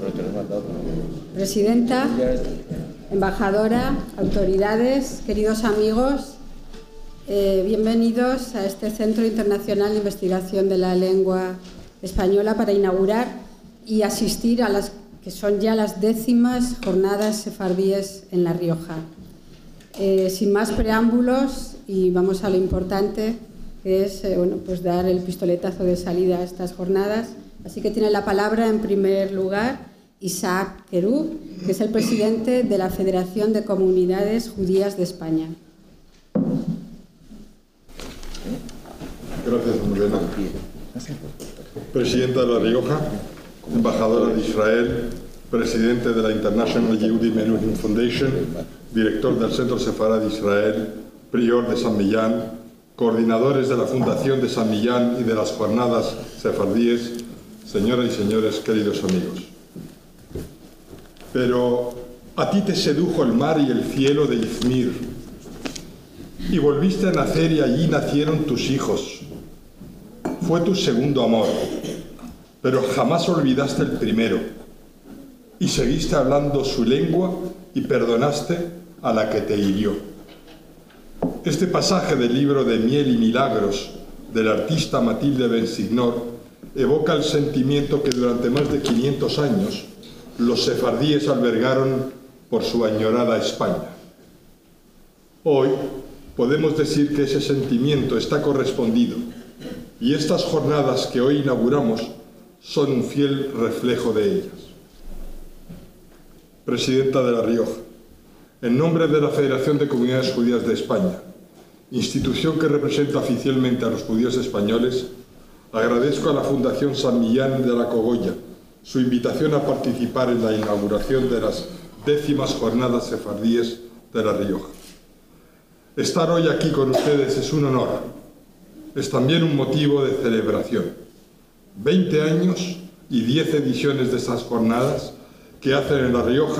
Presidenta, embajadora, autoridades, queridos amigos, bienvenidos a este Centro Internacional de Investigación de la Lengua Española para inaugurar y asistir a las que son ya las 10º jornadas sefardíes en La Rioja. Sin más preámbulos, y vamos a lo importante, que es pues dar el pistoletazo de salida a estas jornadas. Así que tiene la palabra, en primer lugar, Isaac Querub, que es el presidente de la Federación de Comunidades Judías de España. Gracias, Morena. Presidenta de La Rioja, embajadora de Israel, presidente de la International Yehudi Menuhin Foundation, director del Centro Sefará de Israel, prior de San Millán, coordinadores de la Fundación de San Millán y de las Jornadas Sefardíes, señoras y señores, queridos amigos. Pero a ti te sedujo el mar y el cielo de Izmir, y volviste a nacer y allí nacieron tus hijos. Fue tu segundo amor, pero jamás olvidaste el primero, y seguiste hablando su lengua y perdonaste a la que te hirió. Este pasaje del libro de Miel y Milagros del artista Matilde Bensignor evoca el sentimiento que durante más de 500 años los sefardíes albergaron por su añorada España. Hoy podemos decir que ese sentimiento está correspondido, y estas jornadas que hoy inauguramos son un fiel reflejo de ellas. Presidenta de La Rioja, en nombre de la Federación de Comunidades Judías de España, institución que representa oficialmente a los judíos españoles, agradezco a la Fundación San Millán de la Cogolla su invitación a participar en la inauguración de las 10º jornadas sefardíes de La Rioja. Estar hoy aquí con ustedes es un honor, es también un motivo de celebración. 20 años y 10 ediciones de estas jornadas que hacen a La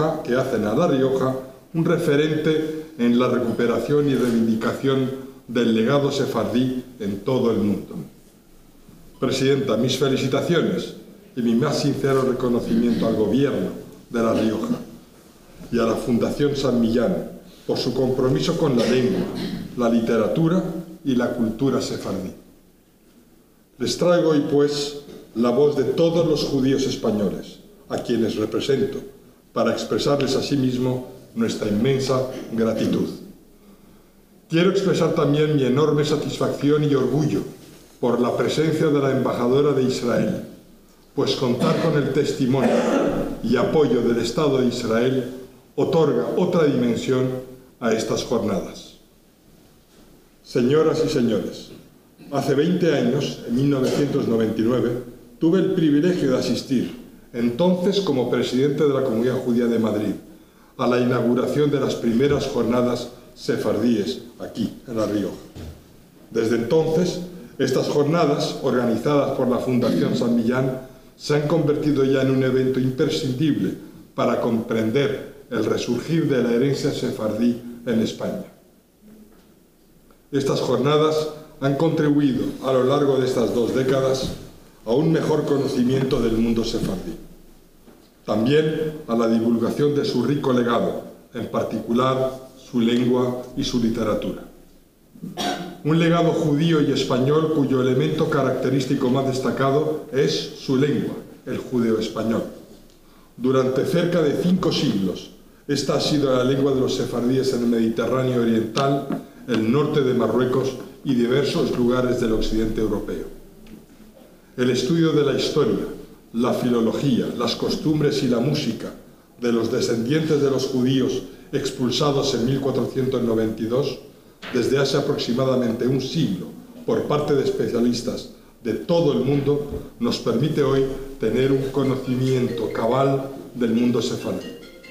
Rioja un referente en la recuperación y reivindicación del legado sefardí en todo el mundo. Presidenta, mis felicitaciones y mi más sincero reconocimiento al Gobierno de La Rioja y a la Fundación San Millán por su compromiso con la lengua, la literatura y la cultura sefardí. Les traigo hoy, pues, la voz de todos los judíos españoles, a quienes represento, para expresarles asimismo nuestra inmensa gratitud. Quiero expresar también mi enorme satisfacción y orgullo por la presencia de la embajadora de Israel, pues contar con el testimonio y apoyo del Estado de Israel otorga otra dimensión a estas jornadas. Señoras y señores, hace 20 años, en 1999, tuve el privilegio de asistir, entonces como presidente de la Comunidad Judía de Madrid, a la inauguración de las primeras jornadas sefardíes aquí, en La Rioja. Desde entonces, estas jornadas, organizadas por la Fundación San Millán, se han convertido ya en un evento imprescindible para comprender el resurgir de la herencia sefardí en España. Estas jornadas han contribuido a lo largo de estas 2 décadas a un mejor conocimiento del mundo sefardí. También a la divulgación de su rico legado, en particular su lengua y su literatura. Un legado judío y español cuyo elemento característico más destacado es su lengua, el judeo-español. Durante cerca de 5 siglos, esta ha sido la lengua de los sefardíes en el Mediterráneo oriental, el norte de Marruecos y diversos lugares del occidente europeo. El estudio de la historia, la filología, las costumbres y la música de los descendientes de los judíos expulsados en 1492, desde hace aproximadamente un siglo, por parte de especialistas de todo el mundo, nos permite hoy tener un conocimiento cabal del mundo sefardí.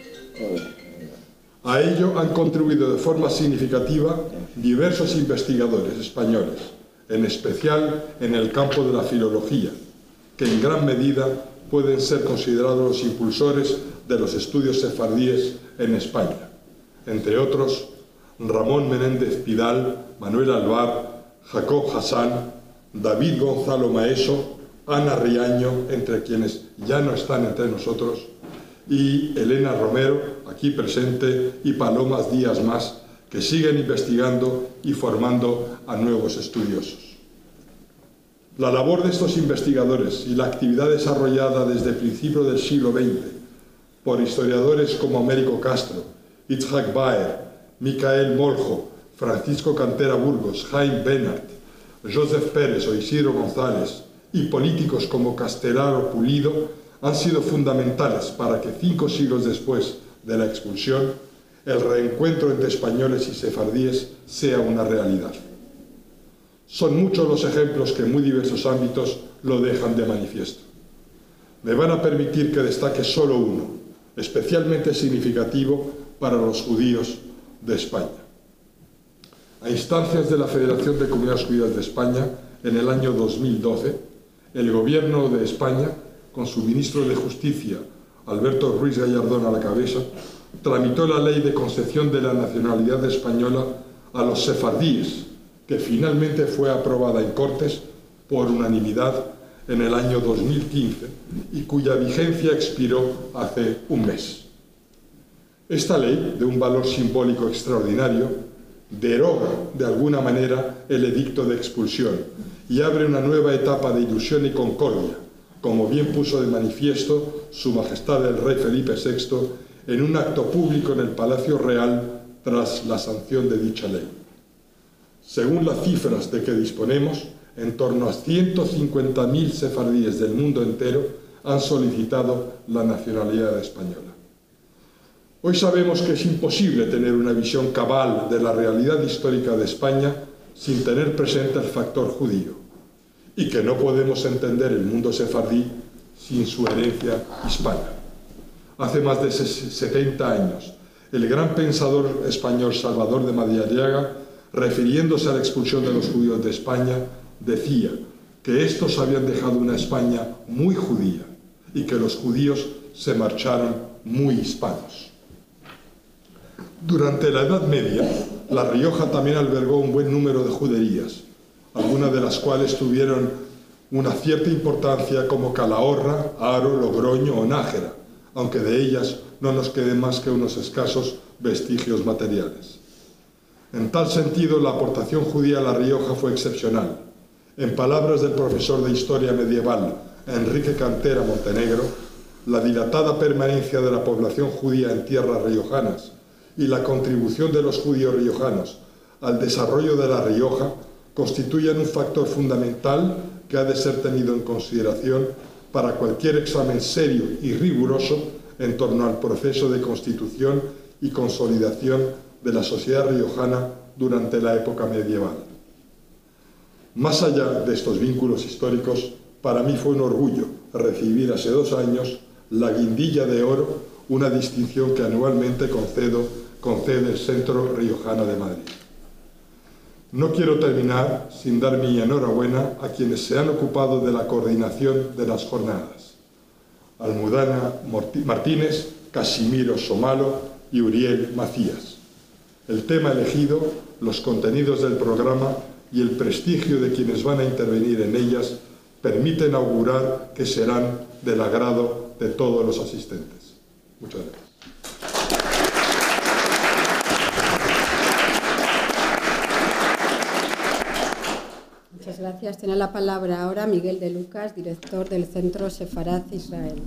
A ello han contribuido de forma significativa diversos investigadores españoles, en especial en el campo de la filología, que en gran medida pueden ser considerados los impulsores de los estudios sefardíes en España. Entre otros, Ramón Menéndez Pidal, Manuel Alvar, Jacob Hassan, David Gonzalo Maeso, Ana Riaño, entre quienes ya no están entre nosotros, y Elena Romero, aquí presente, y Paloma Díaz Mas, que siguen investigando y formando a nuevos estudiosos. La labor de estos investigadores y la actividad desarrollada desde el principio del siglo XX por historiadores como Américo Castro, Itzhak Baer, Micael Moljo, Francisco Cantera Burgos, Jaime Benart, Joseph Pérez o Isidro González y políticos como Castelao Pulido han sido fundamentales para que 5 siglos después de la expulsión el reencuentro entre españoles y sefardíes sea una realidad. Son muchos los ejemplos que en muy diversos ámbitos lo dejan de manifiesto. Me van a permitir que destaque solo uno, especialmente significativo para los judíos de España. A instancias de la Federación de Comunidades Judías de España, en el año 2012, el Gobierno de España, con su ministro de Justicia, Alberto Ruiz Gallardón a la cabeza, tramitó la ley de concesión de la nacionalidad española a los sefardíes, que finalmente fue aprobada en Cortes por unanimidad en el año 2015 y cuya vigencia expiró hace un mes. Esta ley, de un valor simbólico extraordinario, deroga de alguna manera el edicto de expulsión y abre una nueva etapa de ilusión y concordia, como bien puso de manifiesto Su Majestad el Rey Felipe VI en un acto público en el Palacio Real tras la sanción de dicha ley. Según las cifras de que disponemos, en torno a 150.000 sefardíes del mundo entero han solicitado la nacionalidad española. Hoy sabemos que es imposible tener una visión cabal de la realidad histórica de España sin tener presente el factor judío, y que no podemos entender el mundo sefardí sin su herencia hispana. Hace más de 70 años, el gran pensador español Salvador de Madariaga, refiriéndose a la expulsión de los judíos de España, decía que estos habían dejado una España muy judía y que los judíos se marcharon muy hispanos. Durante la Edad Media, La Rioja también albergó un buen número de juderías, algunas de las cuales tuvieron una cierta importancia como Calahorra, Haro, Logroño o Nájera, aunque de ellas no nos queden más que unos escasos vestigios materiales. En tal sentido, la aportación judía a La Rioja fue excepcional. En palabras del profesor de Historia Medieval Enrique Cantera Montenegro, la dilatada permanencia de la población judía en tierras riojanas y la contribución de los judíos riojanos al desarrollo de La Rioja constituyen un factor fundamental que ha de ser tenido en consideración para cualquier examen serio y riguroso en torno al proceso de constitución y consolidación de la sociedad riojana durante la época medieval. Más allá de estos vínculos históricos, para mí fue un orgullo recibir hace 2 años la Guindilla de Oro, una distinción que anualmente concede el Centro Riojano de Madrid. No quiero terminar sin dar mi enhorabuena a quienes se han ocupado de la coordinación de las jornadas: Almudena Martínez, Casimiro Somalo y Uriel Macías. El tema elegido, los contenidos del programa y el prestigio de quienes van a intervenir en ellas permiten augurar que serán del agrado de todos los asistentes. Muchas gracias. Muchas gracias. Tiene la palabra ahora Miguel de Lucas, director del Centro Sefarat Israel.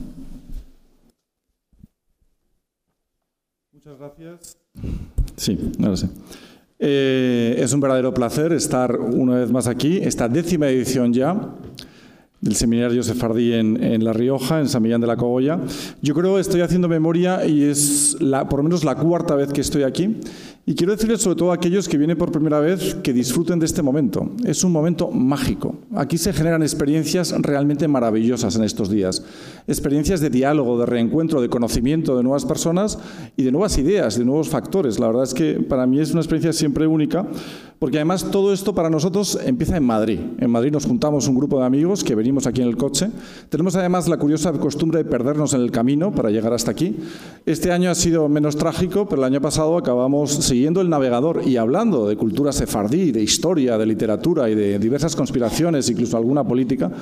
Muchas gracias. Sí, ahora sí. Es un verdadero placer estar una vez más aquí, esta 10ª edición ya del Seminario Sefardí en La Rioja, en San Millán de la Cogolla. Yo creo que estoy haciendo memoria y es por lo menos la 4ª vez que estoy aquí. Y quiero decirles sobre todo a aquellos que vienen por primera vez que disfruten de este momento. Es un momento mágico. Aquí se generan experiencias realmente maravillosas en estos días. Experiencias de diálogo, de reencuentro, de conocimiento de nuevas personas y de nuevas ideas, de nuevos factores. La verdad es que para mí es una experiencia siempre única, porque además todo esto para nosotros empieza en Madrid. En Madrid nos juntamos un grupo de amigos que venimos aquí en el coche. Tenemos además la curiosa costumbre de perdernos en el camino para llegar hasta aquí. Este año ha sido menos trágico, pero el año pasado acabamos siguiendo el navegador y hablando de cultura sefardí, de historia, de literatura y de diversas conspiraciones, incluso alguna política.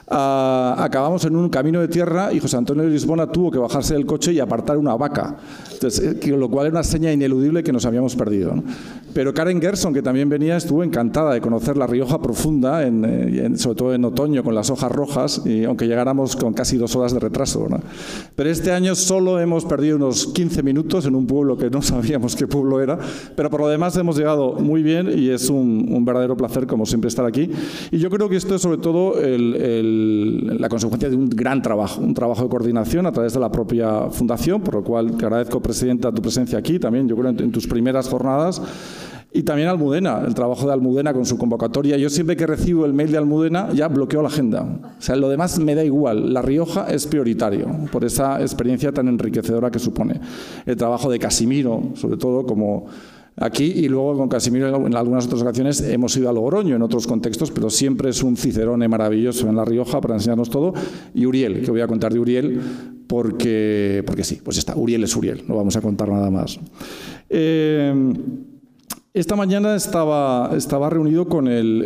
Acabamos en un camino de tierra y José Antonio de Lisbona tuvo que bajarse del coche y apartar una vaca. Entonces, lo cual era una seña ineludible que nos habíamos perdido, ¿no? Pero Karen Gerson, que también venía, estuvo encantada de conocer la Rioja profunda, sobre todo en otoño, con las hojas rojas, y aunque llegáramos con casi 2 horas de retraso, ¿no? Pero este año solo hemos perdido unos 15 minutos en un pueblo que no sabíamos qué pueblo era, pero por lo demás hemos llegado muy bien y es un verdadero placer, como siempre, estar aquí. Y yo creo que esto es sobre todo la consecuencia de un gran trabajo, un trabajo de coordinación a través de la propia Fundación, por lo cual te agradezco, Presidenta, tu presencia aquí también, yo creo, en tus primeras jornadas. Y también Almudena, el trabajo de Almudena con su convocatoria. Yo siempre que recibo el mail de Almudena ya bloqueo la agenda. O sea, lo demás me da igual. La Rioja es prioritario por esa experiencia tan enriquecedora que supone. El trabajo de Casimiro, sobre todo, como aquí, y luego con Casimiro en algunas otras ocasiones hemos ido a Logroño en otros contextos, pero siempre es un cicerone maravilloso en La Rioja para enseñarnos todo. Y Uriel, que voy a contar de Uriel, porque sí, pues ya está, Uriel es Uriel, no vamos a contar nada más. Esta mañana estaba reunido con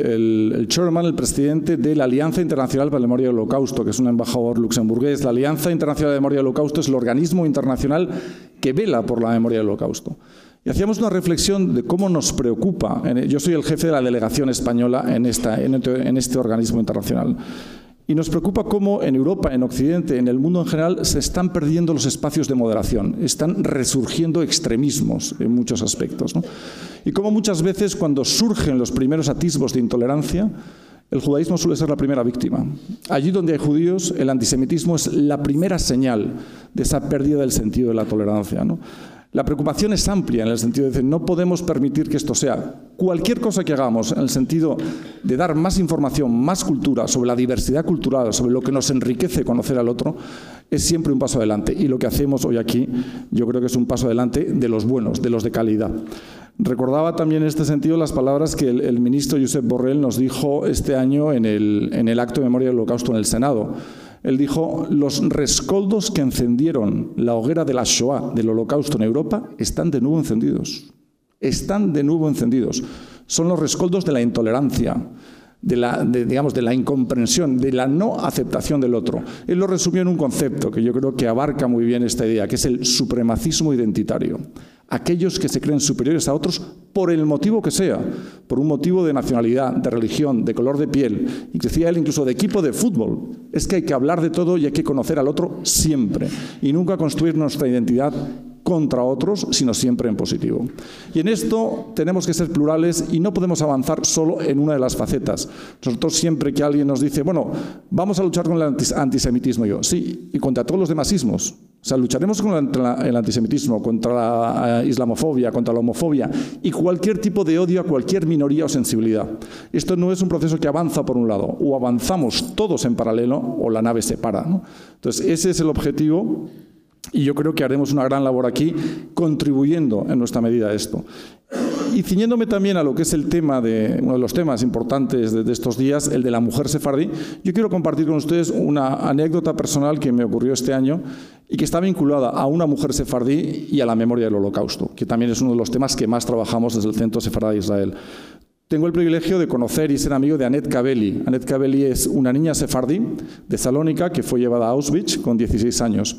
el chairman, el presidente de la Alianza Internacional para la Memoria del Holocausto, que es un embajador luxemburgués. La Alianza Internacional de Memoria del Holocausto es el organismo internacional que vela por la memoria del Holocausto. Y hacíamos una reflexión de cómo nos preocupa. Yo soy el jefe de la delegación española en este organismo internacional. Y nos preocupa cómo en Europa, en Occidente, en el mundo en general, se están perdiendo los espacios de moderación. Están resurgiendo extremismos en muchos aspectos, ¿no? Y cómo muchas veces cuando surgen los primeros atisbos de intolerancia, el judaísmo suele ser la primera víctima. Allí donde hay judíos, el antisemitismo es la primera señal de esa pérdida del sentido de la tolerancia, ¿no? La preocupación es amplia en el sentido de decir, no podemos permitir que esto sea cualquier cosa que hagamos en el sentido de dar más información, más cultura sobre la diversidad cultural, sobre lo que nos enriquece conocer al otro, es siempre un paso adelante. Y lo que hacemos hoy aquí, yo creo que es un paso adelante de los buenos, de los de calidad. Recordaba también en este sentido las palabras que el ministro Josep Borrell nos dijo este año en el acto de memoria del Holocausto en el Senado. Él dijo, los rescoldos que encendieron la hoguera de la Shoah, del Holocausto en Europa, están de nuevo encendidos. Están de nuevo encendidos. Son los rescoldos de la intolerancia, de la incomprensión, de la no aceptación del otro. Él lo resumió en un concepto que yo creo que abarca muy bien esta idea, que es el supremacismo identitario. Aquellos que se creen superiores a otros por el motivo que sea, por un motivo de nacionalidad, de religión, de color de piel, y decía él incluso de equipo de fútbol. Es que hay que hablar de todo y hay que conocer al otro siempre, y nunca construir nuestra identidad contra otros, sino siempre en positivo. Y en esto tenemos que ser plurales y no podemos avanzar solo en una de las facetas. Nosotros siempre que alguien nos dice, bueno, vamos a luchar con el antisemitismo, yo, sí, y contra todos los demás ismos. O sea, lucharemos contra el antisemitismo, contra la islamofobia, contra la homofobia y cualquier tipo de odio a cualquier minoría o sensibilidad. Esto no es un proceso que avanza por un lado, o avanzamos todos en paralelo o la nave se para, ¿no? Entonces, ese es el objetivo. Y yo creo que haremos una gran labor aquí, contribuyendo en nuestra medida a esto. Y ciñéndome también a lo que es el tema uno de los temas importantes de estos días, el de la mujer sefardí, yo quiero compartir con ustedes una anécdota personal que me ocurrió este año y que está vinculada a una mujer sefardí y a la memoria del Holocausto, que también es uno de los temas que más trabajamos desde el Centro Sefardí de Israel. Tengo el privilegio de conocer y ser amigo de Annette Kabeli. Annette Kabeli es una niña sefardí de Salónica que fue llevada a Auschwitz con 16 años.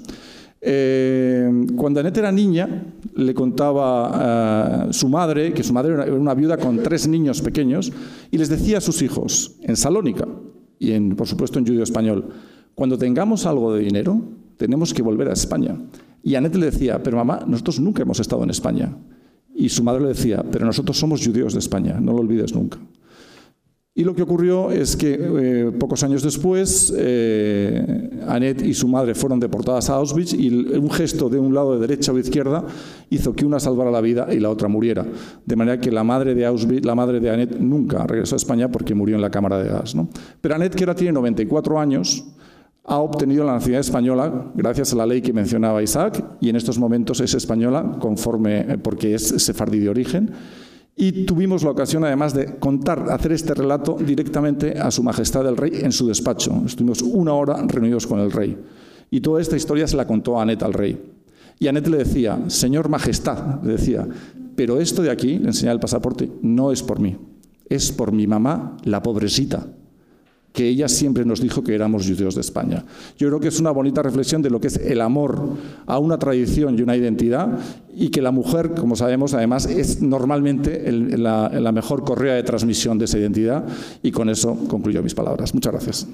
Cuando Annette era niña, le contaba a su madre, que su madre era una viuda con 3 niños pequeños, y les decía a sus hijos, en Salónica, y por supuesto en judío español, cuando tengamos algo de dinero, tenemos que volver a España. Y Annette le decía, pero mamá, nosotros nunca hemos estado en España. Y su madre le decía, pero nosotros somos judíos de España, no lo olvides nunca. Y lo que ocurrió es que pocos años después, Annette y su madre fueron deportadas a Auschwitz y un gesto de un lado de derecha o izquierda hizo que una salvara la vida y la otra muriera. De manera que la madre de Annette nunca regresó a España porque murió en la cámara de gas, ¿no? Pero Annette, que ahora tiene 94 años, ha obtenido la nacionalidad española gracias a la ley que mencionaba Isaac y en estos momentos es española porque es sefardí de origen. Y tuvimos la ocasión, además, de hacer este relato directamente a Su Majestad el Rey en su despacho. Estuvimos 1 hora reunidos con el Rey. Y toda esta historia se la contó a Annette al Rey. Y Annette le decía, Señor Majestad, le decía, pero esto de aquí, le enseñaba el pasaporte, no es por mí. Es por mi mamá, la pobrecita, que ella siempre nos dijo que éramos judíos de España. Yo creo que es una bonita reflexión de lo que es el amor a una tradición y una identidad, y que la mujer, como sabemos, además es normalmente la mejor correa de transmisión de esa identidad, y con eso concluyo mis palabras. Muchas gracias.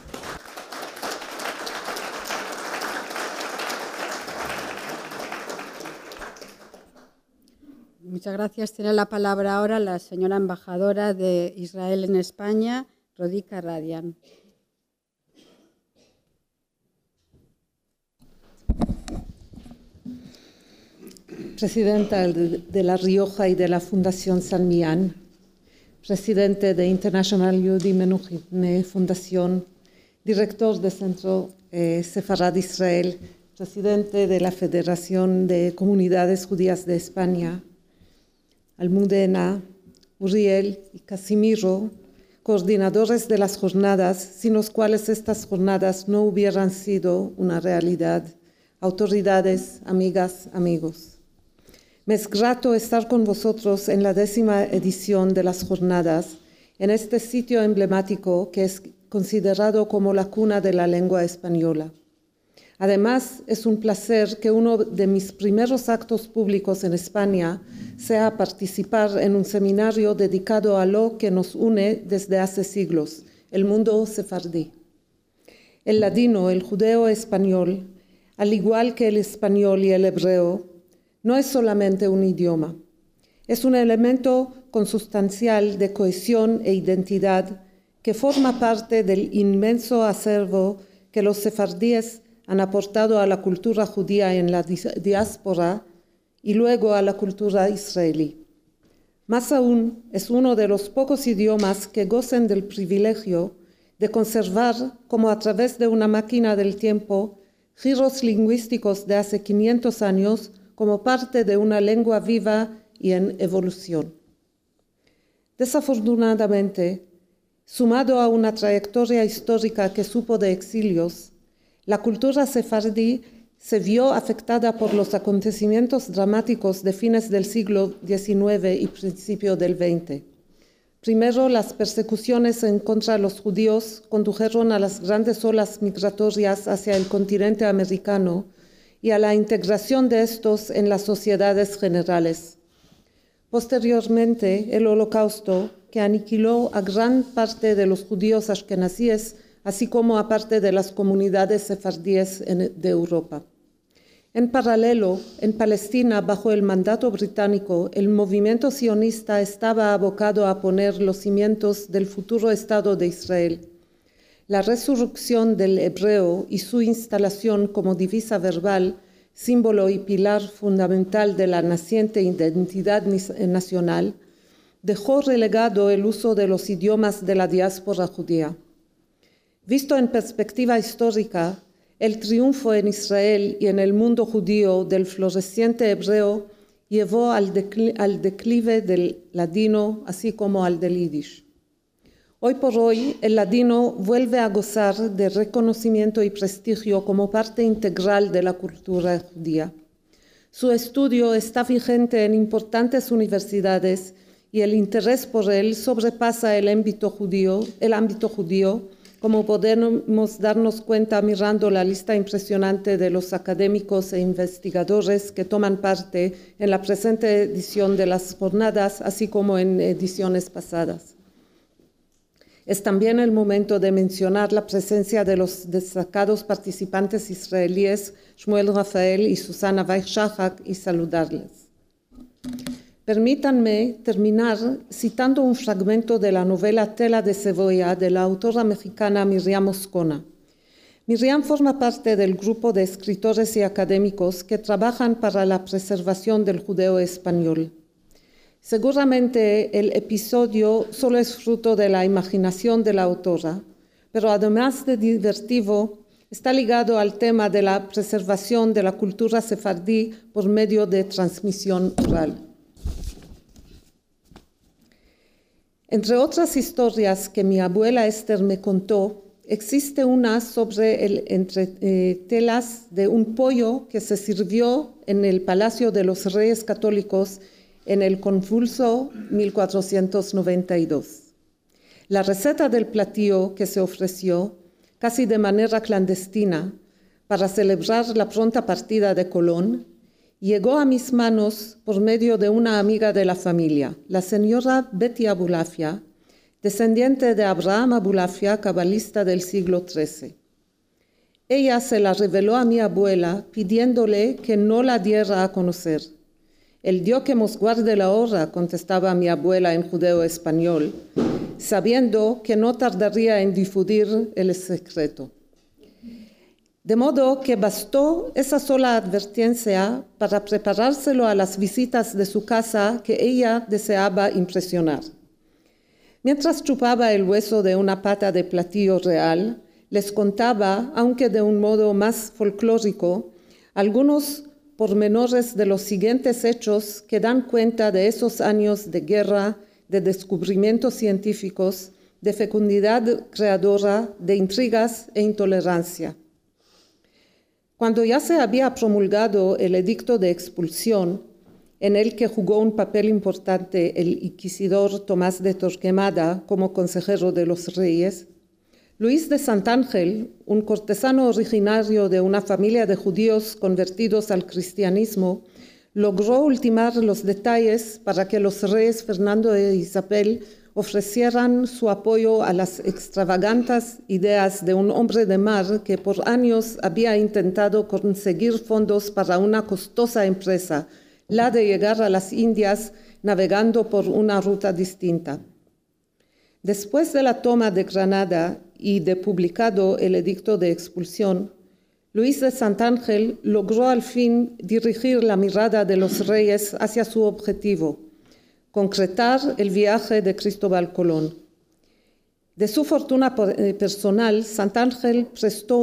Muchas gracias. Tiene la palabra ahora la señora embajadora de Israel en España, Rodica Radian. Presidenta de La Rioja y de la Fundación San Millán, presidente de International Yehudi Menuhin Fundación, director del Centro Sefarad Israel, presidente de la Federación de Comunidades Judías de España, Almudena, Uriel y Casimiro, coordinadores de las jornadas, sin los cuales estas jornadas no hubieran sido una realidad, autoridades, amigas, amigos. Me es grato estar con vosotros en la 10ª edición de las jornadas, en este sitio emblemático que es considerado como la cuna de la lengua española. Además, es un placer que uno de mis primeros actos públicos en España sea participar en un seminario dedicado a lo que nos une desde hace siglos, el mundo sefardí. El ladino, el judeo español, al igual que el español y el hebreo, no es solamente un idioma. Es un elemento consustancial de cohesión e identidad que forma parte del inmenso acervo que los sefardíes han aportado a la cultura judía en la diáspora y luego a la cultura israelí. Más aún, es uno de los pocos idiomas que gozan del privilegio de conservar, como a través de una máquina del tiempo, giros lingüísticos de hace 500 años como parte de una lengua viva y en evolución. Desafortunadamente, sumado a una trayectoria histórica que supo de exilios, la cultura sefardí se vio afectada por los acontecimientos dramáticos de fines del siglo XIX y principio del XX. Primero, las persecuciones en contra de los judíos condujeron a las grandes olas migratorias hacia el continente americano y a la integración de estos en las sociedades generales. Posteriormente, el Holocausto, que aniquiló a gran parte de los judíos ashkenazíes, así como a parte de las comunidades sefardíes de Europa. En paralelo, en Palestina, bajo el mandato británico, el movimiento sionista estaba abocado a poner los cimientos del futuro Estado de Israel. La resurrección del hebreo y su instalación como divisa verbal, símbolo y pilar fundamental de la naciente identidad nacional, dejó relegado el uso de los idiomas de la diáspora judía. Visto en perspectiva histórica, el triunfo en Israel y en el mundo judío del floreciente hebreo llevó al declive del ladino, así como al del yiddish. Hoy por hoy, el ladino vuelve a gozar de reconocimiento y prestigio como parte integral de la cultura judía. Su estudio está vigente en importantes universidades y el interés por él sobrepasa el ámbito judío, como podemos darnos cuenta mirando la lista impresionante de los académicos e investigadores que toman parte en la presente edición de las jornadas, así como en ediciones pasadas. Es también el momento de mencionar la presencia de los destacados participantes israelíes Shmuel Rafael y Susana Weich-Shahak y saludarles. Permítanme terminar citando un fragmento de la novela Tela de cebolla de la autora mexicana Miriam Moscona. Miriam forma parte del grupo de escritores y académicos que trabajan para la preservación del judeo español. Seguramente el episodio solo es fruto de la imaginación de la autora, pero además de divertido, está ligado al tema de la preservación de la cultura sefardí por medio de transmisión oral. Entre otras historias que mi abuela Esther me contó, existe una sobre el entretelas de un pollo que se sirvió en el Palacio de los Reyes Católicos en el convulso 1492. La receta del platillo que se ofreció, casi de manera clandestina, para celebrar la pronta partida de Colón, llegó a mis manos por medio de una amiga de la familia, la señora Betty Abulafia, descendiente de Abraham Abulafia, cabalista del siglo XIII. Ella se la reveló a mi abuela pidiéndole que no la diera a conocer. El Dios que nos guarde la hora, contestaba mi abuela en judeo español, sabiendo que no tardaría en difundir el secreto. De modo que bastó esa sola advertencia para preparárselo a las visitas de su casa que ella deseaba impresionar. Mientras chupaba el hueso de una pata de platillo real, les contaba, aunque de un modo más folclórico, algunos pormenores de los siguientes hechos que dan cuenta de esos años de guerra, de descubrimientos científicos, de fecundidad creadora, de intrigas e intolerancia. Cuando ya se había promulgado el edicto de expulsión, en el que jugó un papel importante el inquisidor Tomás de Torquemada como consejero de los reyes, Luis de Santángel, un cortesano originario de una familia de judíos convertidos al cristianismo, logró ultimar los detalles para que los reyes Fernando e Isabel ofrecieran su apoyo a las extravagantes ideas de un hombre de mar que por años había intentado conseguir fondos para una costosa empresa, la de llegar a las Indias navegando por una ruta distinta. Después de la toma de Granada y de publicado el edicto de expulsión, Luis de Santángel logró al fin dirigir la mirada de los reyes hacia su objetivo, concretar el viaje de Cristóbal Colón. De su fortuna personal, Santángel prestó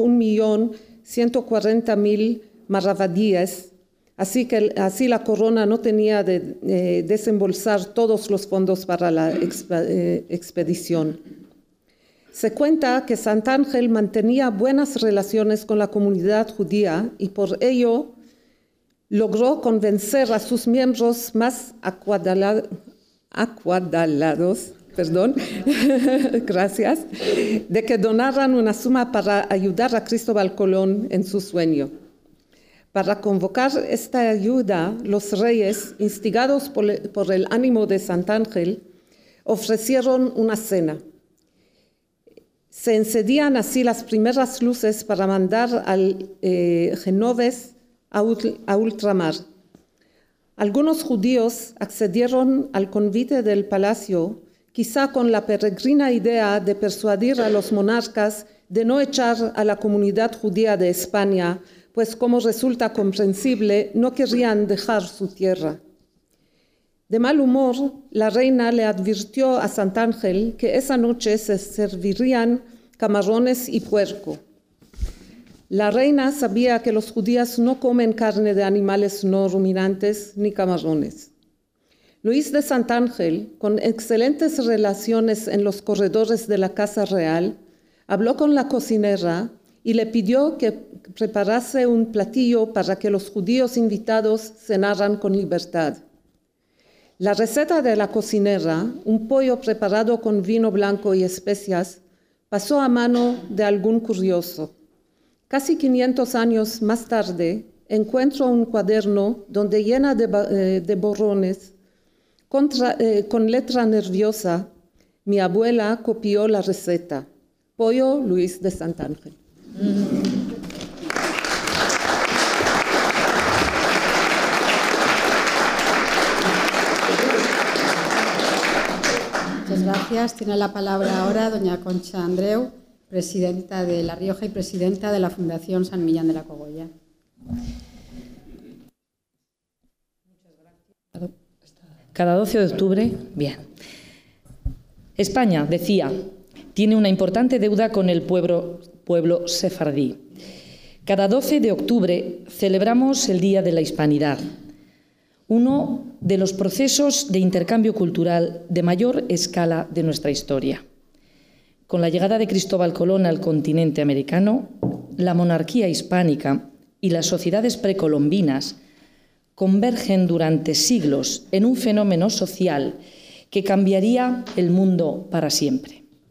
1.140.000 maravedíes, así la corona no tenía de desembolsar todos los fondos para la expedición. Se cuenta que Santángel mantenía buenas relaciones con la comunidad judía y por ello logró convencer a sus miembros más acuadalados, gracias, de que donaran una suma para ayudar a Cristóbal Colón en su sueño. Para convocar esta ayuda, los reyes, instigados por el ánimo de Santángel, ofrecieron una cena. Se encendían así las primeras luces para mandar al Genoves a ultramar. Algunos judíos accedieron al convite del palacio, quizá con la peregrina idea de persuadir a los monarcas de no echar a la comunidad judía de España, pues como resulta comprensible, no querían dejar su tierra. De mal humor, la reina le advirtió a Santángel que esa noche se servirían camarones y puerco. La reina sabía que los judíos no comen carne de animales no ruminantes ni camarones. Luis de Santángel, con excelentes relaciones en los corredores de la Casa Real, habló con la cocinera y le pidió que preparase un platillo para que los judíos invitados cenaran con libertad. La receta de la cocinera, un pollo preparado con vino blanco y especias, pasó a mano de algún curioso. Casi 500 años más tarde, encuentro un cuaderno donde llena de borrones, con letra nerviosa, mi abuela copió la receta. Pollo Luis de Santángel. Muchas gracias. Tiene la palabra ahora doña Concha Andreu, presidenta de La Rioja y presidenta de la Fundación San Millán de la Cogolla. Cada 12 de octubre, bien. España, decía, tiene una importante deuda con el pueblo sefardí. Cada 12 de octubre celebramos el Día de la Hispanidad, uno de los procesos de intercambio cultural de mayor escala de nuestra historia. Con la llegada de Cristóbal Colón al continente americano, la monarquía hispánica y las sociedades precolombinas convergen durante siglos en un fenómeno social que cambiaría el mundo para siempre.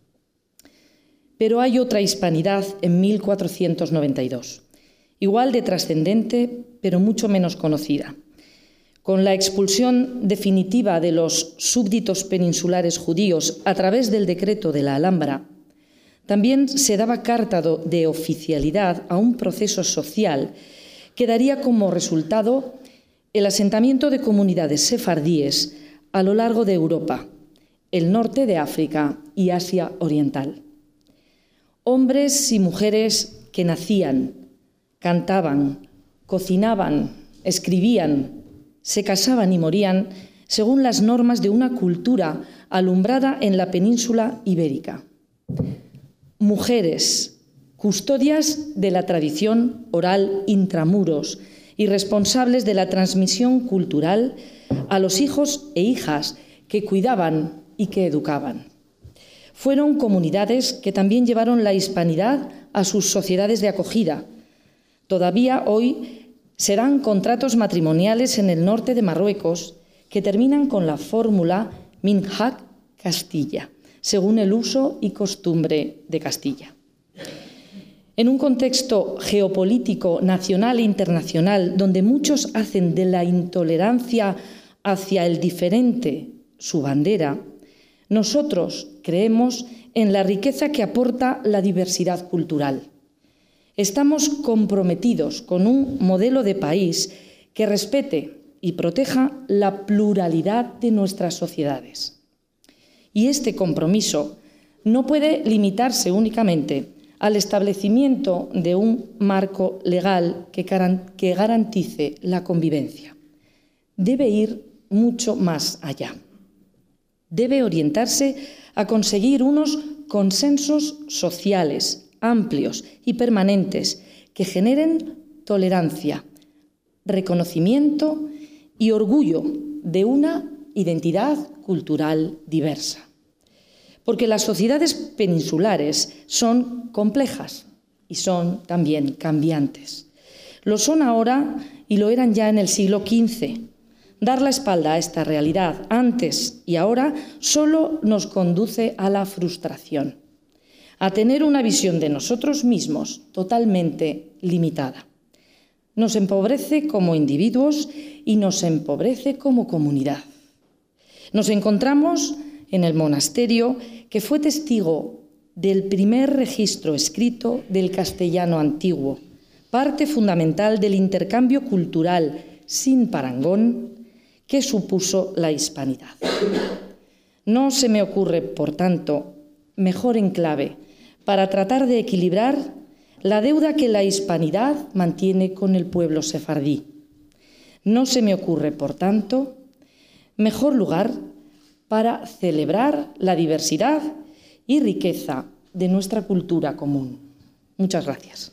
Pero hay otra hispanidad en 1492, igual de trascendente, pero mucho menos conocida. Con la expulsión definitiva de los súbditos peninsulares judíos a través del decreto de la Alhambra, también se daba carta de oficialidad a un proceso social que daría como resultado el asentamiento de comunidades sefardíes a lo largo de Europa, el norte de África y Asia Oriental. Hombres y mujeres que nacían, cantaban, cocinaban, escribían, se casaban y morían según las normas de una cultura alumbrada en la península ibérica. Mujeres, custodias de la tradición oral intramuros y responsables de la transmisión cultural a los hijos e hijas que cuidaban y que educaban. Fueron comunidades que también llevaron la hispanidad a sus sociedades de acogida. Todavía hoy se dan contratos matrimoniales en el norte de Marruecos que terminan con la fórmula Minhaj Castilla, según el uso y costumbre de Castilla. En un contexto geopolítico nacional e internacional donde muchos hacen de la intolerancia hacia el diferente su bandera, nosotros creemos en la riqueza que aporta la diversidad cultural. Estamos comprometidos con un modelo de país que respete y proteja la pluralidad de nuestras sociedades. Y este compromiso no puede limitarse únicamente al establecimiento de un marco legal que garantice la convivencia. Debe ir mucho más allá. Debe orientarse a conseguir unos consensos sociales amplios y permanentes que generen tolerancia, reconocimiento y orgullo de una identidad cultural diversa. Porque las sociedades peninsulares son complejas y son también cambiantes. Lo son ahora y lo eran ya en el siglo XV. Dar la espalda a esta realidad antes y ahora solo nos conduce a la frustración, a tener una visión de nosotros mismos totalmente limitada. Nos empobrece como individuos y nos empobrece como comunidad. Nos encontramos en el monasterio que fue testigo del primer registro escrito del castellano antiguo, parte fundamental del intercambio cultural sin parangón que supuso la hispanidad. No se me ocurre, por tanto, mejor enclave para tratar de equilibrar la deuda que la hispanidad mantiene con el pueblo sefardí. No se me ocurre, por tanto, mejor lugar para celebrar la diversidad y riqueza de nuestra cultura común. Muchas gracias.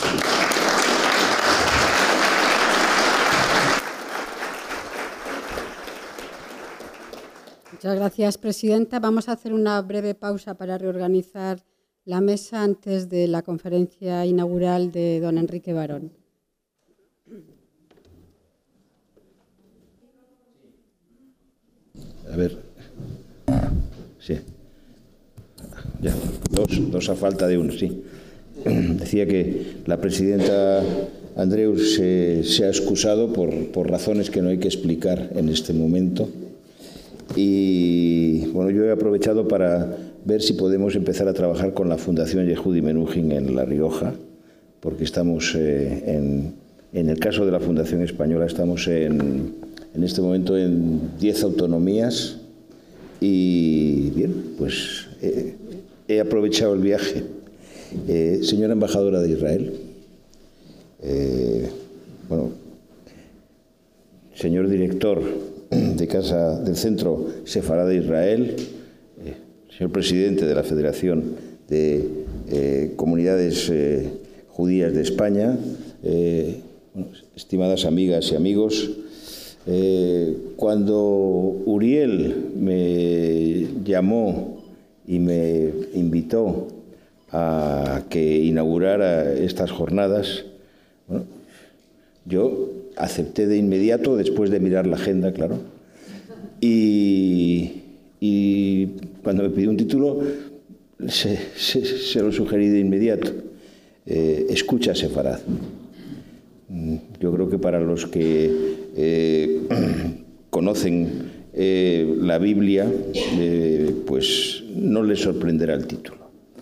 Muchas gracias, presidenta. Vamos a hacer una breve pausa para reorganizar la mesa antes de la conferencia inaugural de don Enrique Barón. A ver, sí, ya, dos a falta de uno, sí. Decía que la presidenta Andreu se ha excusado por razones que no hay que explicar en este momento. Y bueno, yo he aprovechado para ver si podemos empezar a trabajar con la Fundación Yehudi Menuhin en La Rioja, porque estamos en el caso de la Fundación Española, estamos en este momento en 10 autonomías y bien, pues he aprovechado el viaje. Señora embajadora de Israel, bueno, señor director de Casa del Centro Sefará de Israel, señor presidente de la Federación de Comunidades Judías de España, estimadas amigas y amigos, cuando Uriel me llamó y me invitó a que inaugurara estas jornadas, bueno, yo acepté de inmediato, después de mirar la agenda, claro, y cuando me pidió un título se lo sugerí de inmediato. Escucha Sefarad. Yo creo que para los que conocen la Biblia, pues no les sorprenderá el título.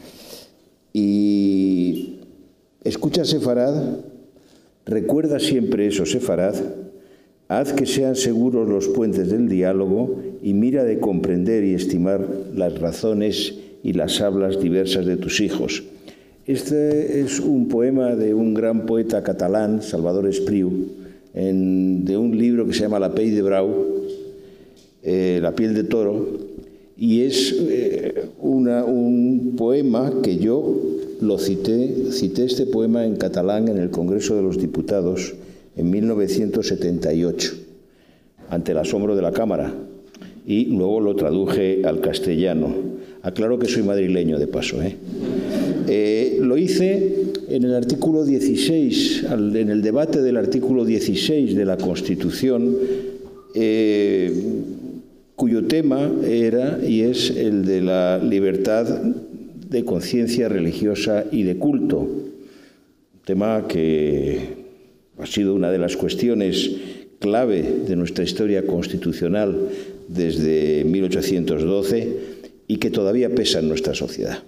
Y escucha Sefarad, recuerda siempre eso, Sefarad, haz que sean seguros los puentes del diálogo y mira de comprender y estimar las razones y las hablas diversas de tus hijos. Este es un poema de un gran poeta catalán, Salvador Espriu, de un libro que se llama La Pell de Brau, La piel de toro, y es un poema que yo lo cité este poema en catalán en el Congreso de los Diputados en 1978, ante el asombro de la Cámara, y luego lo traduje al castellano. Aclaro que soy madrileño de paso, Lo hice en el artículo 16, en el debate del artículo 16 de la Constitución, cuyo tema era y es el de la libertad de conciencia religiosa y de culto. Un tema que ha sido una de las cuestiones clave de nuestra historia constitucional desde 1812 y que todavía pesa en nuestra sociedad.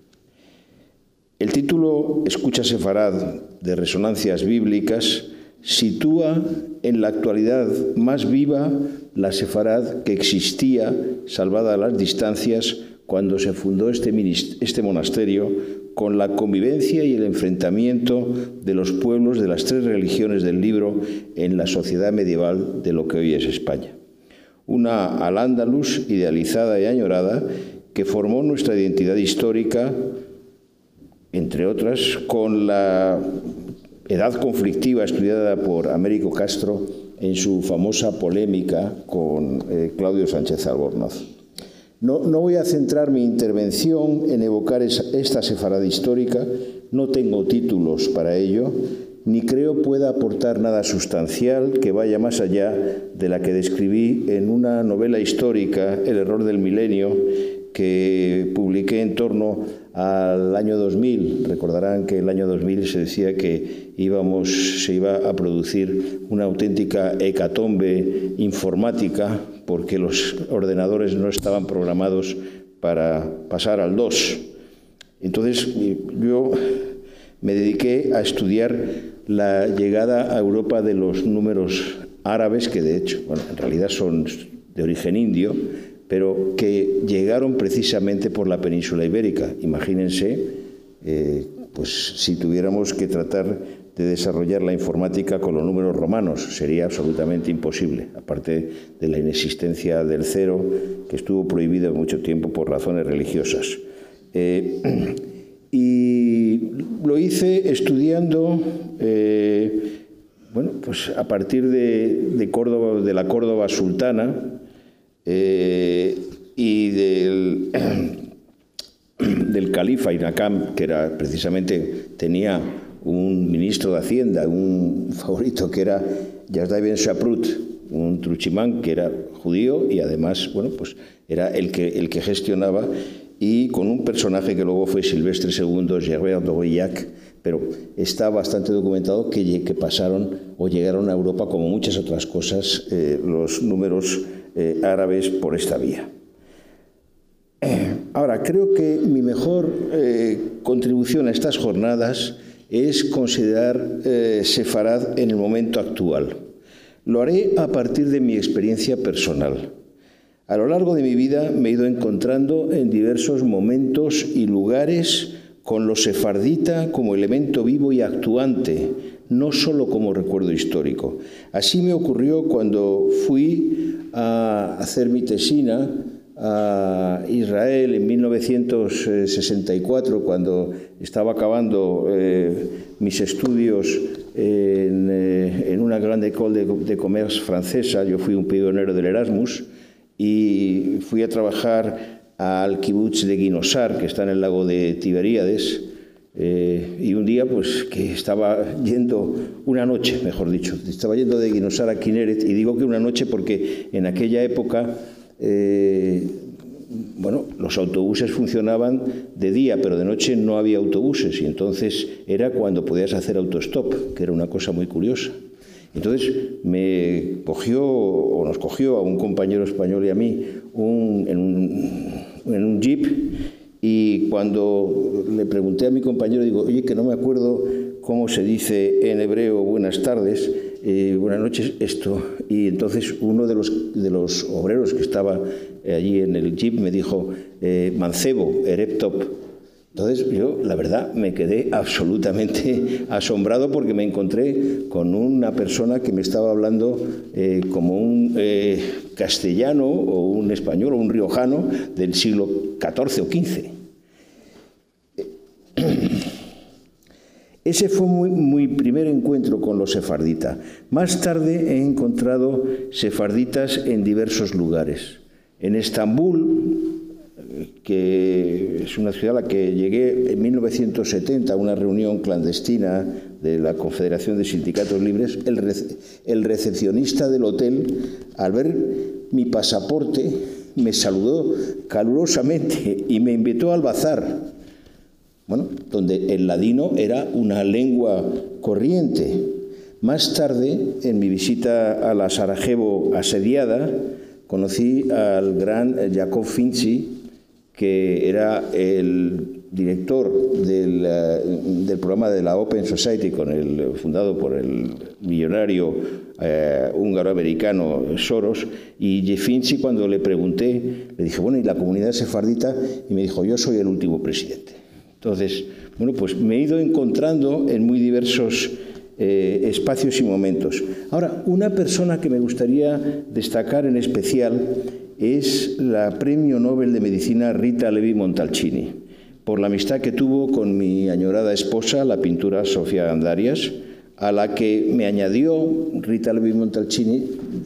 El título Escucha Sefarad, de Resonancias Bíblicas, sitúa en la actualidad más viva la Sefarad que existía, salvada a las distancias, cuando se fundó este monasterio, con la convivencia y el enfrentamiento de los pueblos de las tres religiones del libro en la sociedad medieval de lo que hoy es España. Una al-Ándalus idealizada y añorada que formó nuestra identidad histórica, entre otras, con la edad conflictiva estudiada por Américo Castro en su famosa polémica con Claudio Sánchez Albornoz. No voy a centrar mi intervención en evocar esta sefarad histórica, no tengo títulos para ello, ni creo pueda aportar nada sustancial que vaya más allá de la que describí en una novela histórica, El error del milenio, que publiqué en torno al año 2000. Recordarán que el año 2000 se decía que se iba a producir una auténtica hecatombe informática porque los ordenadores no estaban programados para pasar al 2. Entonces yo me dediqué a estudiar la llegada a Europa de los números árabes, que de hecho, en realidad son de origen indio, pero que llegaron precisamente por la península ibérica. Imagínense, pues si tuviéramos que tratar de desarrollar la informática con los números romanos, sería absolutamente imposible, aparte de la inexistencia del cero, que estuvo prohibido mucho tiempo por razones religiosas. Y lo hice estudiando, pues a partir de Córdoba, de la Córdoba sultana, y del califa Inakam, que era tenía un ministro de Hacienda, un favorito que era Yazday Ben Shaprut, un truchimán que era judío y además, pues era el que gestionaba, y con un personaje que luego fue Silvestre II, Gervais d'Aurillac, pero está bastante documentado que pasaron o llegaron a Europa, como muchas otras cosas, los números árabes por esta vía. Ahora, creo que mi mejor contribución a estas jornadas es considerar Sefarad en el momento actual. Lo haré a partir de mi experiencia personal. A lo largo de mi vida me he ido encontrando en diversos momentos y lugares con lo sefardita como elemento vivo y actuante, no solo como recuerdo histórico. Así me ocurrió cuando fui a hacer mi tesina a Israel en 1964, cuando estaba acabando mis estudios en una grande école de commerce francesa. Yo fui un pionero del Erasmus y fui a trabajar al kibutz de Ginosar, que está en el lago de Tiberíades, y un día que estaba yendo, una noche mejor dicho, estaba yendo de Ginosar a Kinneret, y digo que una noche porque en aquella época bueno, los autobuses funcionaban de día, pero de noche no había autobuses, y entonces era cuando podías hacer autostop, que era una cosa muy curiosa. Entonces me cogió, o nos cogió a un compañero español y a mí en un jeep, y cuando le pregunté a mi compañero, digo, oye, que no me acuerdo cómo se dice en hebreo buenas tardes, buenas noches, esto. Y entonces uno de los obreros que estaba allí en el jeep me dijo, mancebo, erep top. Entonces yo, la verdad, me quedé absolutamente asombrado porque me encontré con una persona que me estaba hablando como un castellano o un español o un riojano del siglo XIV o XV. Ese fue mi primer encuentro con los sefarditas. Más tarde he encontrado sefarditas en diversos lugares. En Estambul, que es una ciudad a la que llegué en 1970 a una reunión clandestina de la Confederación de Sindicatos Libres, el recepcionista del hotel, al ver mi pasaporte, me saludó calurosamente y me invitó al bazar, bueno, donde el ladino era una lengua corriente. Más tarde, en mi visita a la Sarajevo asediada, conocí al gran Jacob Finci, que era el director del programa de la Open Society, fundado por el millonario húngaro-americano Soros. Y Finci, cuando le pregunté, le dije, bueno, ¿y la comunidad sefardita? Y me dijo, yo soy el último presidente. Entonces, bueno, pues me he ido encontrando en muy diversos espacios y momentos. Ahora, una persona que me gustaría destacar en especial es la Premio Nobel de Medicina Rita Levi-Montalcini, por la amistad que tuvo con mi añorada esposa, la pintora Sofía Gandarias, a la que me añadió Rita Levi-Montalcini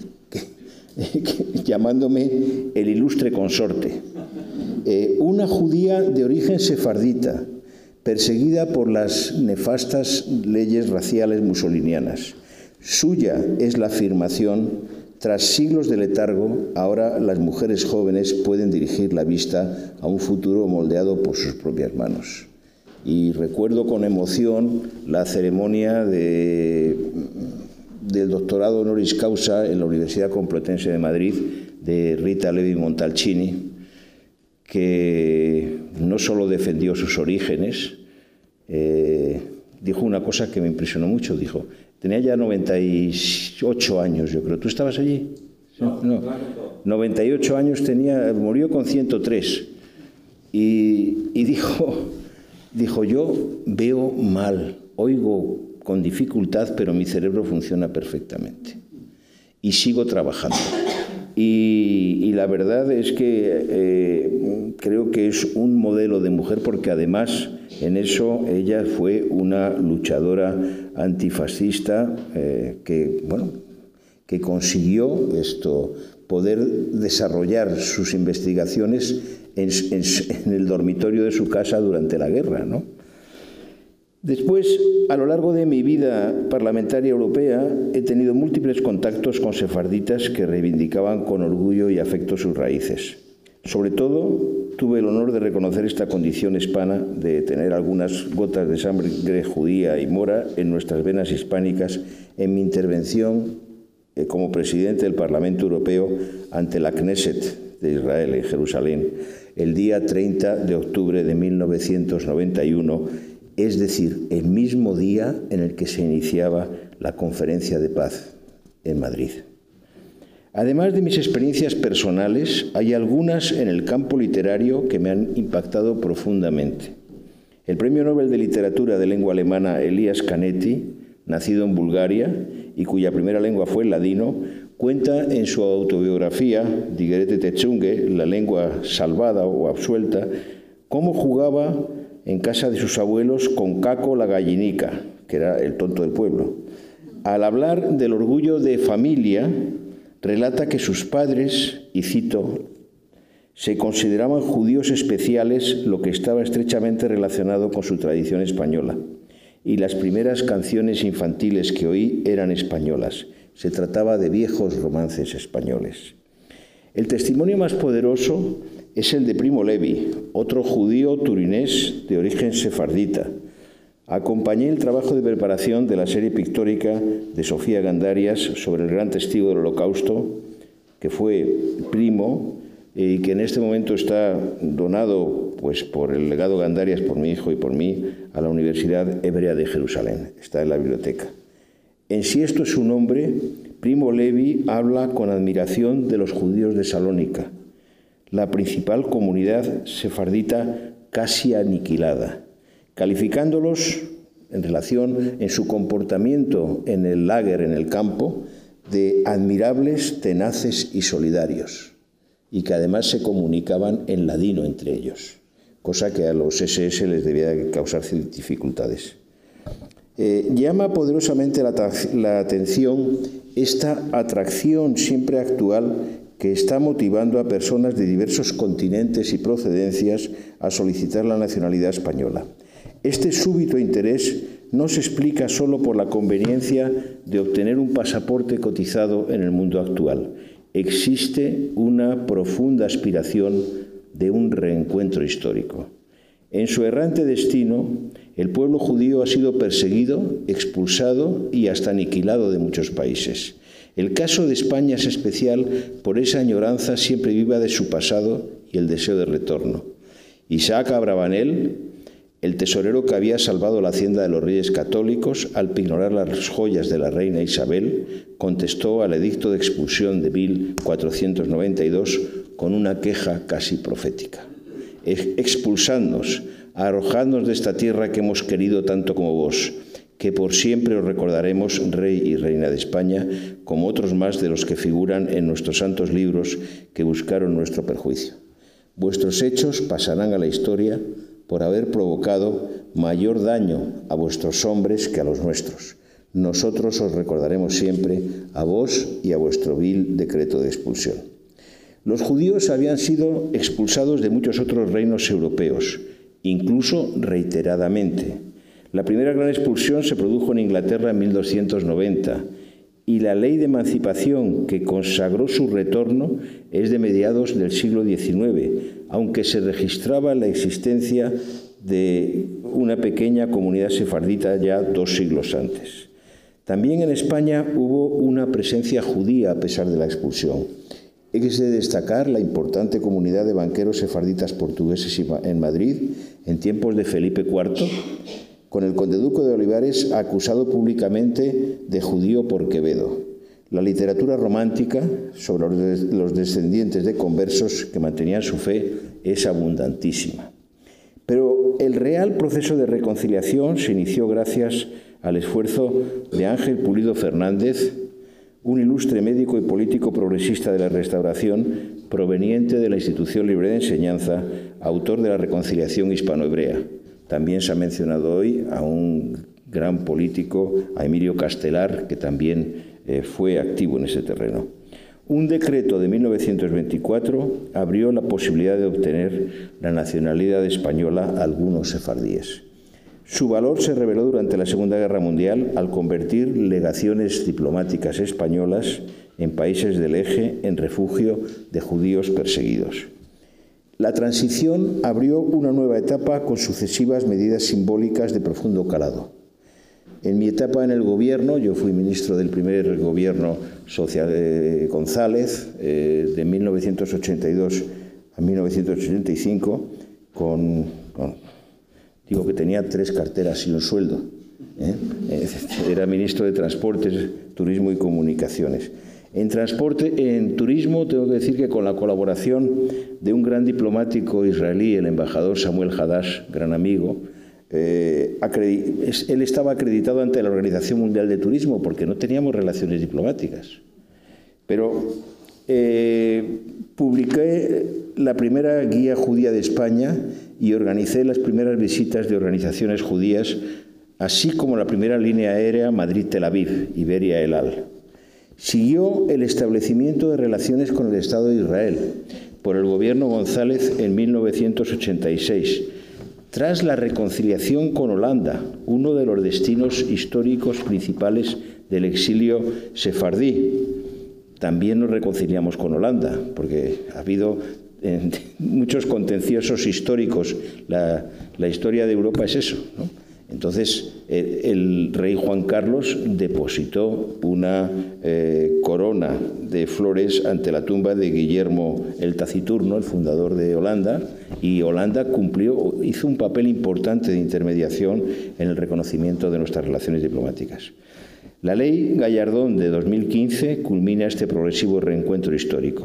llamándome el ilustre consorte. Una judía de origen sefardita, perseguida por las nefastas leyes raciales musolinianas. Suya es la afirmación: tras siglos de letargo, ahora las mujeres jóvenes pueden dirigir la vista a un futuro moldeado por sus propias manos. Y recuerdo con emoción la ceremonia del doctorado honoris causa en la Universidad Complutense de Madrid de Rita Levi-Montalcini, que no solo defendió sus orígenes, dijo una cosa que me impresionó mucho, dijo, tenía ya 98 años, yo creo. ¿Tú estabas allí? No. 98 años tenía, murió con 103. Y dijo, yo veo mal, oigo con dificultad, pero mi cerebro funciona perfectamente. Y sigo trabajando. Y la verdad es que creo que es un modelo de mujer, porque además en eso ella fue una luchadora antifascista que consiguió poder desarrollar sus investigaciones en el dormitorio de su casa durante la guerra, ¿no? Después, a lo largo de mi vida parlamentaria europea, he tenido múltiples contactos con sefarditas que reivindicaban con orgullo y afecto sus raíces. Sobre todo, tuve el honor de reconocer esta condición hispana, de tener algunas gotas de sangre judía y mora en nuestras venas hispánicas en mi intervención como presidente del Parlamento Europeo ante la Knesset de Israel en Jerusalén el día 30 de octubre de 1991, es decir, el mismo día en el que se iniciaba la Conferencia de Paz en Madrid. Además de mis experiencias personales, hay algunas en el campo literario que me han impactado profundamente. El Premio Nobel de Literatura de lengua alemana Elias Canetti, nacido en Bulgaria y cuya primera lengua fue el ladino, cuenta en su autobiografía Die gerettete Zunge, la lengua salvada o absuelta, cómo jugaba en casa de sus abuelos con Caco la gallinica, que era el tonto del pueblo. Al hablar del orgullo de familia, relata que sus padres, y cito, se consideraban judíos especiales, lo que estaba estrechamente relacionado con su tradición española, y las primeras canciones infantiles que oí eran españolas. Se trataba de viejos romances españoles. El testimonio más poderoso es el de Primo Levi, otro judío turinés de origen sefardita. Acompañé el trabajo de preparación de la serie pictórica de Sofía Gandarias sobre el gran testigo del Holocausto, que fue Primo, y que en este momento está donado pues, por el legado Gandarias, por mi hijo y por mí, a la Universidad Hebrea de Jerusalén. Está en la biblioteca. En sí esto es su nombre. Primo Levi habla con admiración de los judíos de Salónica, la principal comunidad sefardita casi aniquilada, calificándolos en relación en su comportamiento en el lager, en el campo, de admirables, tenaces y solidarios, y que además se comunicaban en ladino entre ellos, cosa que a los SS les debía causar dificultades. Llama poderosamente la atención esta atracción siempre actual que está motivando a personas de diversos continentes y procedencias a solicitar la nacionalidad española. Este súbito interés no se explica solo por la conveniencia de obtener un pasaporte cotizado en el mundo actual. Existe una profunda aspiración de un reencuentro histórico. En su errante destino, el pueblo judío ha sido perseguido, expulsado y hasta aniquilado de muchos países. El caso de España es especial por esa añoranza siempre viva de su pasado y el deseo de retorno. Isaac Abravanel, el tesorero que había salvado la hacienda de los reyes católicos al ignorar las joyas de la reina Isabel, contestó al edicto de expulsión de 1492 con una queja casi profética. Expulsadnos, arrojadnos de esta tierra que hemos querido tanto como vos, que por siempre os recordaremos rey y reina de España, como otros más de los que figuran en nuestros santos libros que buscaron nuestro perjuicio. Vuestros hechos pasarán a la historia por haber provocado mayor daño a vuestros hombres que a los nuestros. Nosotros os recordaremos siempre a vos y a vuestro vil decreto de expulsión. Los judíos habían sido expulsados de muchos otros reinos europeos, incluso reiteradamente. La primera gran expulsión se produjo en Inglaterra en 1290 y la ley de emancipación que consagró su retorno es de mediados del siglo XIX, aunque se registraba la existencia de una pequeña comunidad sefardita ya 2 siglos antes. También en España hubo una presencia judía a pesar de la expulsión. Es de destacar la importante comunidad de banqueros sefarditas portugueses en Madrid en tiempos de Felipe IV, con el condeduque de Olivares acusado públicamente de judío por Quevedo. La literatura romántica sobre los descendientes de conversos que mantenían su fe es abundantísima. Pero el real proceso de reconciliación se inició gracias al esfuerzo de Ángel Pulido Fernández, un ilustre médico y político progresista de la Restauración, proveniente de la Institución Libre de Enseñanza, autor de la Reconciliación Hispano-Hebrea. También se ha mencionado hoy a un gran político, a Emilio Castelar, que también fue activo en ese terreno. Un decreto de 1924 abrió la posibilidad de obtener la nacionalidad española a algunos sefardíes. Su valor se reveló durante la Segunda Guerra Mundial al convertir legaciones diplomáticas españolas en países del Eje en refugio de judíos perseguidos. La transición abrió una nueva etapa con sucesivas medidas simbólicas de profundo calado. En mi etapa en el gobierno, yo fui ministro del primer gobierno social de González, de 1982 a 1985, digo que tenía 3 carteras y un sueldo. Era ministro de Transportes, Turismo y Comunicaciones. En turismo tengo que decir que con la colaboración de un gran diplomático israelí, el embajador Samuel Hadash, gran amigo, él estaba acreditado ante la Organización Mundial de Turismo porque no teníamos relaciones diplomáticas. Pero publiqué la primera guía judía de España y organicé las primeras visitas de organizaciones judías, así como la primera línea aérea Madrid-Tel Aviv, Iberia-El Al. Siguió el establecimiento de relaciones con el Estado de Israel por el gobierno González en 1986, tras la reconciliación con Holanda, uno de los destinos históricos principales del exilio sefardí. También nos reconciliamos con Holanda, porque ha habido muchos contenciosos históricos. La historia de Europa es eso, ¿no? Entonces, el rey Juan Carlos depositó una corona de flores ante la tumba de Guillermo el Taciturno, el fundador de Holanda, y Holanda hizo un papel importante de intermediación en el reconocimiento de nuestras relaciones diplomáticas. La Ley Gallardón de 2015 culmina este progresivo reencuentro histórico.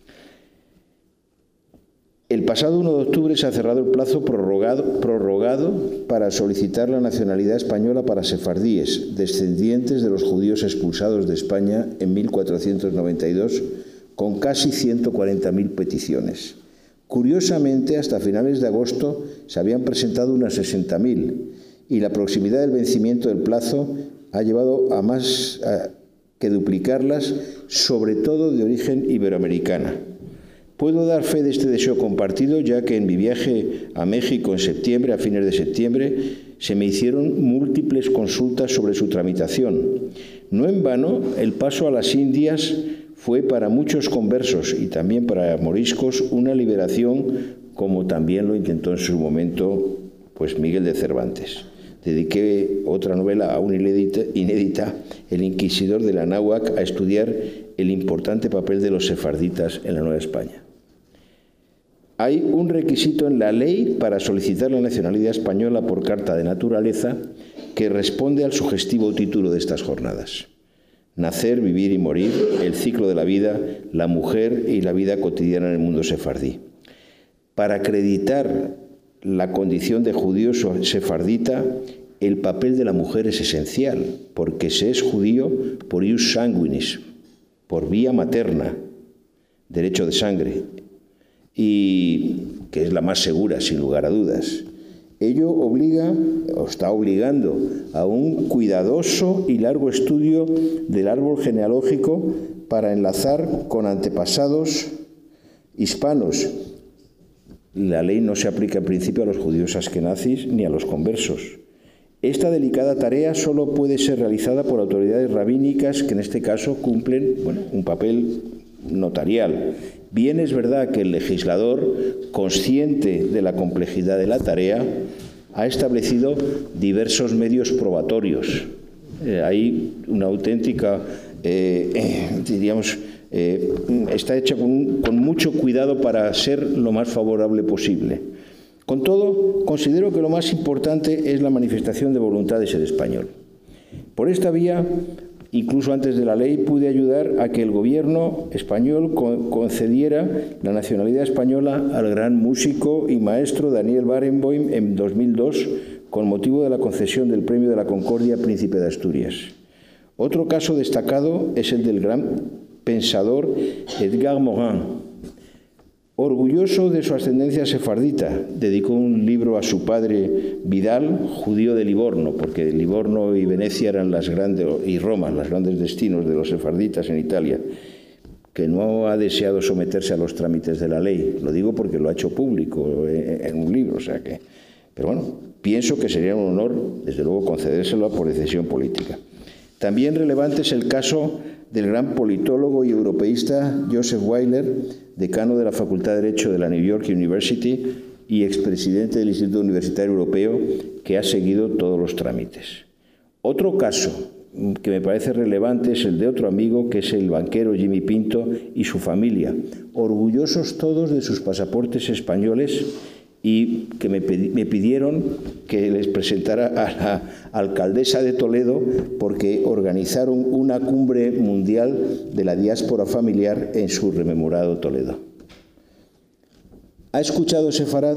El pasado 1 de octubre se ha cerrado el plazo prorrogado para solicitar la nacionalidad española para sefardíes, descendientes de los judíos expulsados de España en 1492, con casi 140.000 peticiones. Curiosamente, hasta finales de agosto se habían presentado unas 60.000 y la proximidad del vencimiento del plazo ha llevado a más que duplicarlas, sobre todo de origen iberoamericana. Puedo dar fe de este deseo compartido, ya que en mi viaje a México en septiembre, a fines de septiembre, se me hicieron múltiples consultas sobre su tramitación. No en vano, el paso a las Indias fue para muchos conversos y también para moriscos una liberación, como también lo intentó en su momento pues Miguel de Cervantes. Dediqué otra novela aún inédita, El inquisidor de la Náhuac, a estudiar el importante papel de los sefarditas en la Nueva España. Hay un requisito en la ley para solicitar la nacionalidad española por carta de naturaleza que responde al sugestivo título de estas jornadas. Nacer, vivir y morir, el ciclo de la vida, la mujer y la vida cotidiana en el mundo sefardí. Para acreditar la condición de judío sefardita, el papel de la mujer es esencial, porque se es judío por ius sanguinis, por vía materna, derecho de sangre, y que es la más segura, sin lugar a dudas. Ello obliga, o está obligando, a un cuidadoso y largo estudio del árbol genealógico para enlazar con antepasados hispanos. La ley no se aplica en principio a los judíos askenazis ni a los conversos. Esta delicada tarea solo puede ser realizada por autoridades rabínicas que en este caso cumplen un papel notarial. Bien es verdad que el legislador, consciente de la complejidad de la tarea, ha establecido diversos medios probatorios. Hay una auténtica, está hecha con mucho cuidado para ser lo más favorable posible. Con todo, considero que lo más importante es la manifestación de voluntad de ser español. Por esta vía, incluso antes de la ley, pude ayudar a que el gobierno español concediera la nacionalidad española al gran músico y maestro Daniel Barenboim en 2002, con motivo de la concesión del Premio de la Concordia Príncipe de Asturias. Otro caso destacado es el del gran pensador Edgar Morin. Orgulloso de su ascendencia sefardita, dedicó un libro a su padre Vidal, judío de Livorno, porque Livorno y Venecia eran y Roma, los grandes destinos de los sefarditas en Italia, que no ha deseado someterse a los trámites de la ley. Lo digo porque lo ha hecho público en un libro, pero bueno, pienso que sería un honor, desde luego, concedérselo por decisión política. También relevante es el caso del gran politólogo y europeísta Joseph Weiler, decano de la Facultad de Derecho de la New York University y expresidente del Instituto Universitario Europeo, que ha seguido todos los trámites. Otro caso que me parece relevante es el de otro amigo, que es el banquero Jimmy Pinto y su familia, orgullosos todos de sus pasaportes españoles, y que me pidieron que les presentara a la alcaldesa de Toledo porque organizaron una cumbre mundial de la diáspora familiar en su rememorado Toledo. ¿Ha escuchado Sefarad?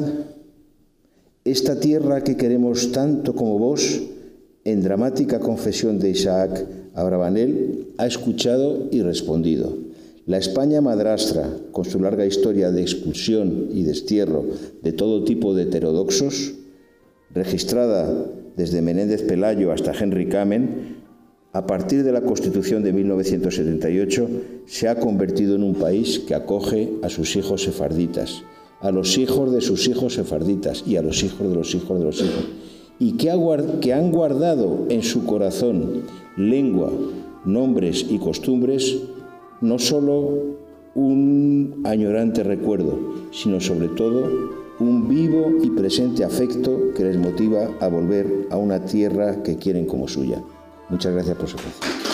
Esta tierra que queremos tanto como vos, en dramática confesión de Isaac Abravanel, ha escuchado y respondido. La España madrastra, con su larga historia de expulsión y destierro de todo tipo de heterodoxos, registrada desde Menéndez Pelayo hasta Henry Kamen, a partir de la Constitución de 1978, se ha convertido en un país que acoge a sus hijos sefarditas, a los hijos de sus hijos sefarditas y a los hijos de los hijos de los hijos, y que han guardado en su corazón lengua, nombres y costumbres no solo un añorante recuerdo, sino sobre todo un vivo y presente afecto que les motiva a volver a una tierra que quieren como suya. Muchas gracias por su atención.